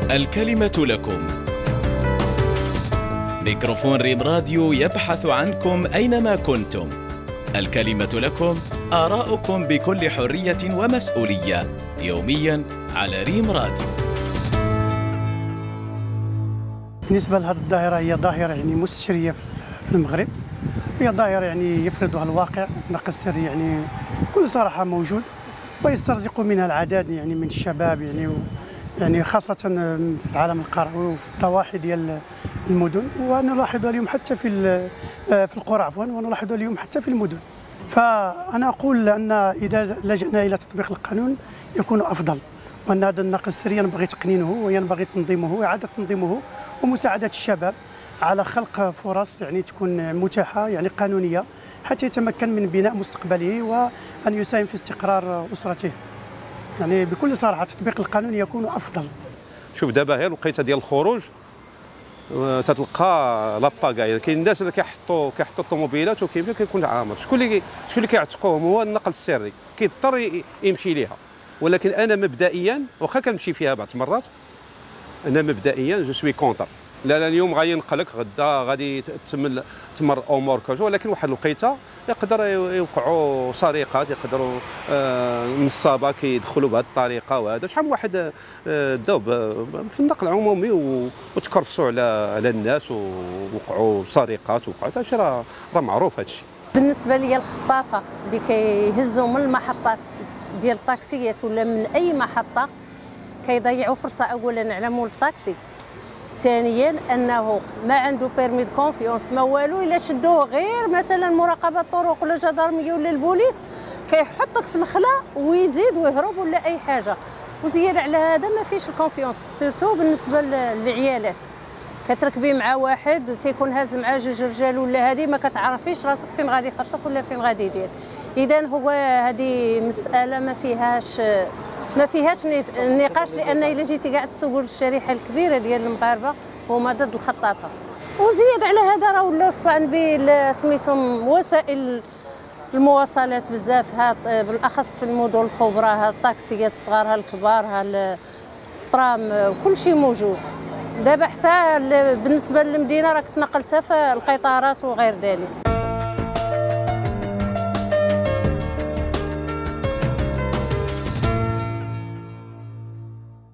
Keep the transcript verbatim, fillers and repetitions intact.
الكلمة لكم. ميكروفون ريم راديو يبحث عنكم أينما كنتم. الكلمة لكم، آراؤكم بكل حرية ومسؤولية، يومياً على ريم راديو. بالنسبة لهذه الظاهرة، هي ظاهرة يعني مستشرية في المغرب، هي ظاهرة يعني يفرضها الواقع. النقل السري يعني بكل صراحة موجود، ويسترزق منها العديد يعني من الشباب، يعني يعني خاصة في العالم القروي وفي الضواحي ديال المدن، ونلاحظ اليوم حتى في في القرى عفوا، ونلاحظ اليوم حتى في المدن. فأنا أقول أن إذا لجأنا إلى تطبيق القانون يكون أفضل، وأن هذا النقل السري ينبغي تقنينه وينبغي تنظيمه وإعادة تنظيمه ومساعدة الشباب على خلق فرص يعني تكون متاحة يعني قانونية، حتى يتمكن من بناء مستقبله وأن يساهم في استقرار أسرته. يعني بكل صراحة تطبيق القانون يكون أفضل. شوف دابا غير الوقيته ديال الخروج تتلقى لاباكاي، كاين الناس اللي كيحطوا كيحطوا الطوموبيلات وكيمشي كيكون عامر. شكون اللي شكون اللي كيعتقوهم؟ هو النقل السري، كيضطر يمشي ليها. ولكن انا مبدئيا واخا كنمشي فيها بعض المرات، انا مبدئيا جو سوي كونتر. لا لا اليوم غينقلك، غدا غادي تتم تمر الامور كوج، ولكن واحد الوقيته يقدر يوقعوا سرقات، يقدروا نصابه كيدخلوا بهذه الطريقه. وهذا شحال من واحد داو في النقل العمومي وتكرفسوا على على الناس ووقعوا سرقات وقعوا. هادشي راه راه معروف هادشي. بالنسبه لي الخطافه اللي كيهزوا من المحطات ديال الطاكسيات ولا من اي محطه كيضيعوا فرصه اولا على مول الطاكسي، ثانيا انه ما عنده بيرمي دو كونفيونس ما والو، الا شدوه غير مثلا مراقبه الطرق ولا جدارميه ولا البوليس كيحطك في الخلا ويزيد ويهرب ولا اي حاجه. وزياده على هذا ما فيش الكونفيونس، سيرتو بالنسبه للعيالات. كتركبي مع واحد تيكون هاز مع جوج رجال ولا هذه ما كتعرفيش راسك فين غادي يحطك ولا فين غادي يدير. اذا هو هذه مساله ما فيهاش ما فيهاش نقاش، لان الا جيتي قاعد تسوقوا للشريحه الكبيره ديال المغاربه هما ضد الخطافه. وزيد على هذا راه ولاو صعب سميتهم وسائل المواصلات بزاف، بالاخص في المدن الكبرى، ها الطاكسيات الصغار ها الكبار ها الطرام كل شيء موجود. دابا حتى بالنسبه للمدينه راك تنقلتها في القطارات وغير ذلك.